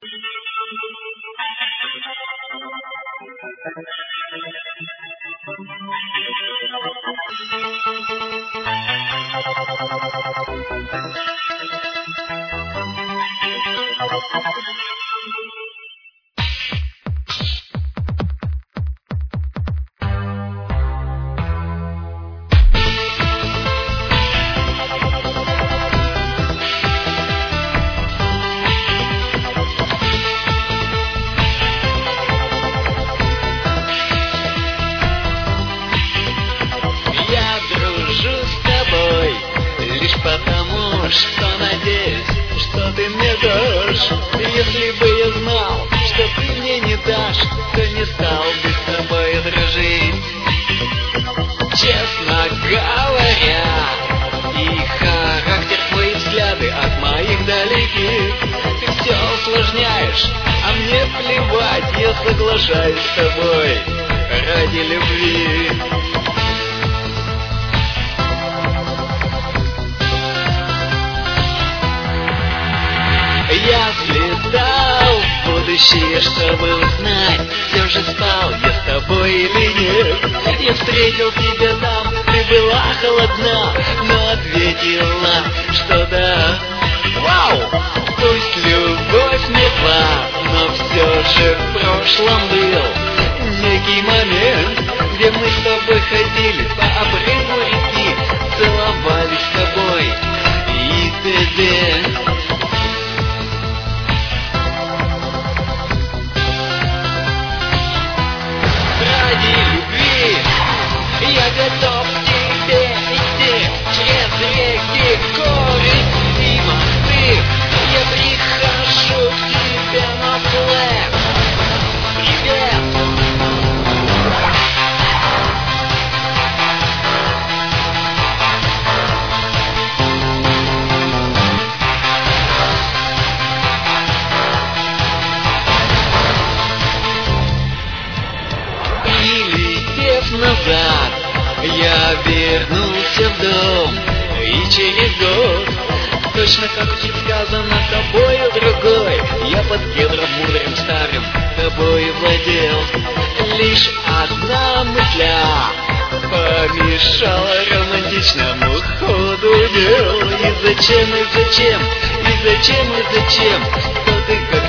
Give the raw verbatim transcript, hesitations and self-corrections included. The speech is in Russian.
Потому что надеюсь, что ты мне дашь. Если бы я знал, что ты мне не дашь, то не стал бы с тобой дружить. Честно говоря, и характер, твои взгляды от моих далеки. Ты все усложняешь, а мне плевать, я соглашаюсь с тобой ради любви. Я слетал в будущее, чтобы узнать, все же спал я с тобой или нет. Я встретил тебя там, ты была холодна, но ответила, что да. Вау! Пусть любовь мертва, но все же в прошлом был некий момент, где мы с тобой ходили по обрыву реки, целовались с тобой и т.д. Я готов к тебе идти через реки, горы и мосты. Я прихожу к тебе на флэш. Привет! Прилетев назад, я вернулся в дом, и через год, точно как предсказано тобою другой, я под кедром мудрым старым тобой владел. Лишь одна мысля помешала романтичному ходу дел. И зачем, и зачем, и зачем, и зачем, кто ты, как